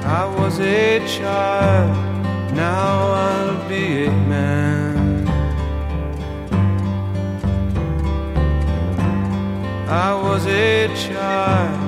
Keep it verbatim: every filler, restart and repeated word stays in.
I was a child, now I'll be a man. I was a child,